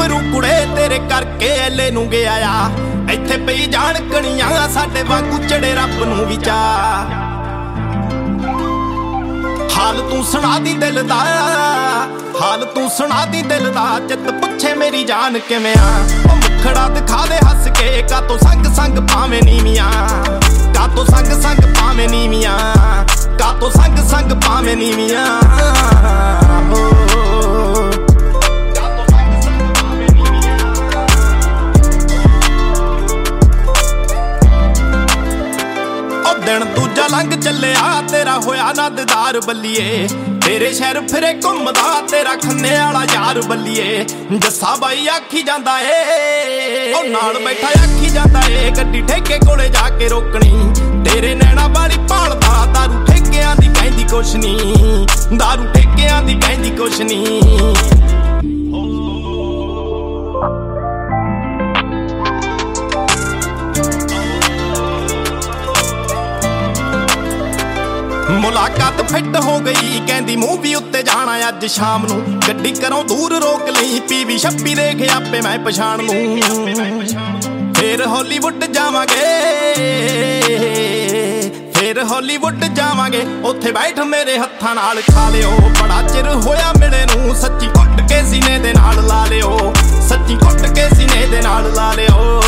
ਗੱਭਰੂ ਕੁੜੇ ਤੇਰੇ ਕਰਕੇ ਐਲੇ ਨੂੰ ਗਿਆ ਆ। ਇੱਥੇ ਪਈ ਜਾਣ ਕਣੀਆਂ ਸਾਡੇ ਵਾਂਗੂ ਚੜੇ ਰੱਬ ਨੂੰ ਵੀ ਚਾਹ। ਹਾਲ ਤੂੰ ਸੁਣਾ ਦੀ ਦਿਲ ਦਾ, ਹਾਲ ਤੂੰ ਸੁਣਾ ਦੀ ਦਿਲ ਦਾ। ਜਿੱਤ ਪੁੱਛੇ ਮੇਰੀ ਜਾਨ ਕਿਵੇਂ ਆ, ਉਹ ਮੁਖੜਾ ਦਿਖਾ ਦੇ ਹੱਸ ਕੇ। ਕਾਤੋਂ ਸੰਗ ਸੰਗ ਪਾਵੇਂ ਨੀਵੀਆਂ, ਕਾਤੋਂ ਸੰਗ ਸੰਗ ਪਾਵੇਂ ਨੀਵੀਆਂ, ਕਾਤੋਂ ਸੰਗ ਸੰਗ ਪਾਵੇਂ ਨੀਵੀਆਂ। ਦਿਨ ਦੂਜਾ ਲੰਘ ਚੱਲਿਆ ਤੇਰਾ ਹੋਇਆ ਨਾ ਦੀਦਾਰ ਬੱਲੀਏ। ਤੇਰੇ ਸ਼ਹਿਰ ਫਿਰੇ ਘੁੰਮਦਾ ਤੇਰਾ ਖੰਨੇ ਵਾਲਾ ਯਾਰ ਬੱਲੀਏ। ਜੱਸਾ ਬਾਈ ਆਖੀ ਜਾਂਦਾ ਏ, ਉਹ ਨਾਲ ਬੈਠਾ ਆਖੀ ਜਾਂਦਾ ਏ। ਗੱਡੀ ਠੇਕੇ ਕੋਲੇ ਜਾ ਕੇ ਰੋਕਣੀ, ਤੇਰੇ ਨੈਣਾ ਵਾਲੀ ਭਾਲਦਾ। ਦਾਰੂ ਠੇਕਿਆਂ ਦੀ ਕਹਿੰਦੀ ਕੁਛ ਨੀ, ਦਾਰੂ ਠੇਕਿਆਂ ਦੀ ਕਹਿੰਦੀ ਕੁਛ ਨੀ। ਮੁਲਾਕਾਤ ਫਿੱਟ ਹੋ ਗਈ, ਕਹਿੰਦੀ ਮੂਵੀ ਉੱਤੇ ਜਾਣਾ ਅੱਜ ਸ਼ਾਮ ਨੂੰ। ਗੱਡੀ ਘਰੋਂ ਦੂਰ ਰੋਕ ਲਈ, ਪੀਵੀ 26 ਦੇਖ ਆਪੇ ਮੈਂ ਪਛਾਣ ਲੂੰ। ਫੇਰ ਹਾਲੀਵੁੱਡ ਜਾਵਾਂਗੇ, ਫੇਰ ਹਾਲੀਵੁੱਡ ਜਾਵਾਂਗੇ। ਉੱਥੇ ਬੈਠ ਮੇਰੇ ਹੱਥਾਂ ਨਾਲ ਖਾ ਲਿਓ। ਬੜਾ ਚਿਰ ਹੋਇਆ ਮਿਲੇ ਨੂੰ, ਸੱਚੀ ਘੁੱਟ ਕੇ ਸੀਨੇ ਦੇ ਨਾਲ ਲਾ ਲਿਓ। ਸੱਚੀ ਘੁੱਟ ਕੇ ਸੀਨੇ ਦੇ ਨਾਲ ਲਾ ਲਿਓ।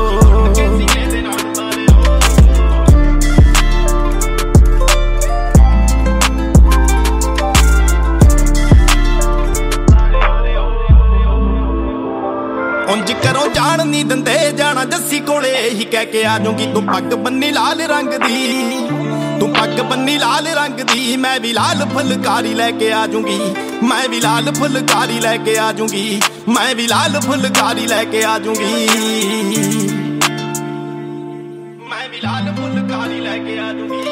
ਉਂਝ ਕਰੋ ਜਾਣ ਨੀ ਦਿੰਦੇ, ਜਾਣਾ ਜੱਸੀ ਕੋਲੇ ਇਹੀ ਕਹਿ ਕੇ ਆ ਜੂੰਗੀ। ਤੂੰ ਪੱਗ ਬੰਨੀ ਲਾਲ ਰੰਗ ਦੀ, ਤੂੰ ਪੱਗ ਬੰਨੀ ਲਾਲ ਰੰਗ ਦੀ। ਮੈਂ ਵੀ ਲਾਲ ਫੁਲਕਾਰੀ ਲੈ ਕੇ ਆ ਜੂੰਗੀ, ਮੈਂ ਵੀ ਲਾਲ ਫੁਲਕਾਰੀ ਲੈ ਕੇ ਆ ਜੂੰਗੀ, ਮੈਂ ਵੀ ਲਾਲ ਫੁਲਕਾਰੀ ਲੈ ਕੇ ਆ ਜੂੰਗੀ, ਮੈਂ ਵੀ ਲਾਲ ਫੁਲਕਾਰੀ ਲੈ ਕੇ ਆ ਜੂੰਗੀ।